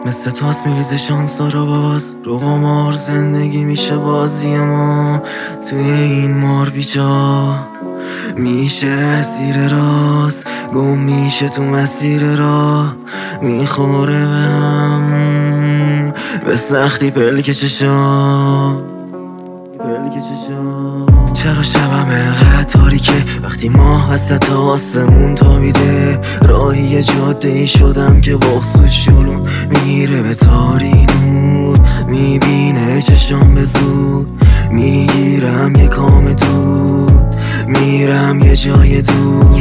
مثل تاس میریزه شانسا رو باز رو قمار. زندگی میشه بازی ما توی این مار بیجا. میشه زیر راست گم میشه تو مسیر راه. میخوره به هم به سختی پلک چشام. چرا شبم انقدر تاریکه وقتی ماه وسط آسمون تابیده؟ راهی جاده ای شدم که بغض شلون میره به تاری نور. میبینه چشام به زود میگیرم یه کام دود. میرم یه جای دور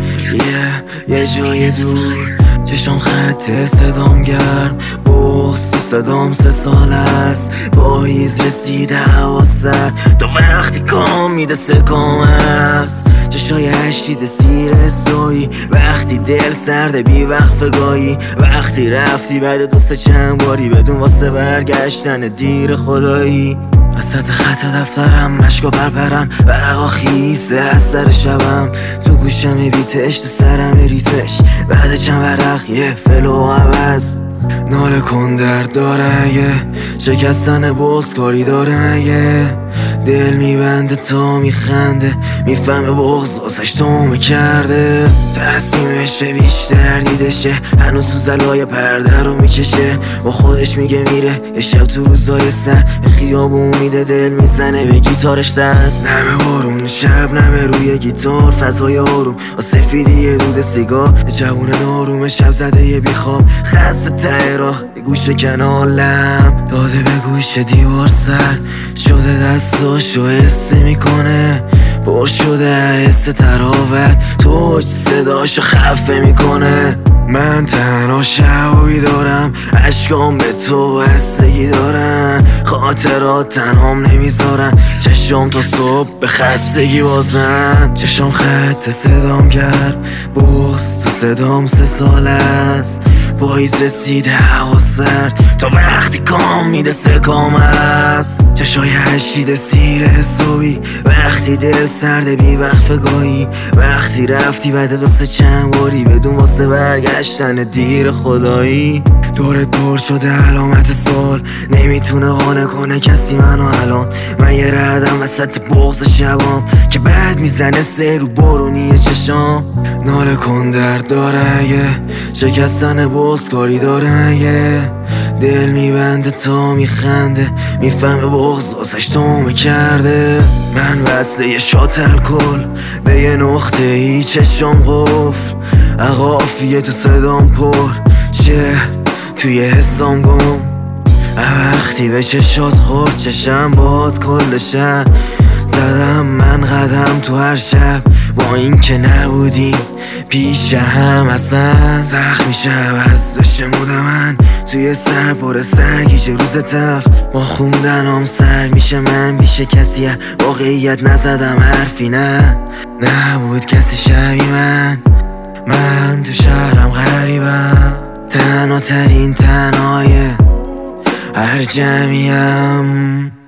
یه جای دور. چشام خط صدام گرم بغض تو صدام 3 سال است. پاییز رسیده هوا سر تا وقتی کام میده سکام است. چشای هشتیده سیر سایی وقتی دل سرده بی وقت گاهی. وقتی رفتی بعد دوست چند باری بدون واسه برگشتن دیر خدایی. وسط خط دفترم مشکا برپرن ورقا خیسه از سر شبم. تو گوشم بیتش تو سرم ریتش بعد چند ورق یه فلو عوض. ناله کن درد داره اگه شکستن بغض کاری داره مگه؟ دل میبنده تا میخنده میفهمه بغض واسش تومه کرده. تصمیمشه بیشتر دیدشه هنوز تو زلای پرده رو میچشه. با خودش میگه میره یه شب تو روزای سر خیابون میده دل میزنه به گیتارش دست. نمه بارون شب نمه روی گیتار فضای آروم با سفیدی دود سیگار. جوون ناروم شب زده یه بیخواب خسته ته راه یه گوشه کنالم داده به گوش دیوار سر شده. دستاشو حسه میکنه پر شده حس تراوت توج صداشو خفه میکنه. من تنها شبایی دارم عشقام به تو بستگی دارن. خاطرات تنهام نمیذارن چشم تا صبح به خستگی بازن. چشم خط صدام کرد بغض تو صدام 3 سال است. پاییز رسیده هوا سرد تا وقتی کام میده سکام است. چشای هشتیده سیر حسابی وقتی دل سرده بی وقفه گاهی. وقتی رفتی بعد دوست چند باری بدون واسه برگشتن دیر خدایی. دورت پر شده علامت سال نمیتونه قانع کنه کسی منو الان. من یه ردم وسط بغض شبام که بعد میزنه سه رو بارونی چشام. ناله کن درد داره اگه شکستن بغض کاری داره مگه؟ دل میبنده تا میخنده میفهمه بغض واسش تومه کرده. من بسته یه شات الکل به یه نقطه ای چشم قفل. قافیه تو صدام پر چه توی حسام گم. وقتی به چشات خورد چشم باد کل شب زدم من قدم تو هر شب. با این که نبودیم پیش هم اصلا سخت میشه عوض بشه مود من توی سر پر سرگیجه روز تلخ. با خوندنام سر میشه من بیشه کسی واقعیت نزدم حرفی نبود کسی شبیه من تو شهرم غریبم تنها ترین تنهای هر جمعیم.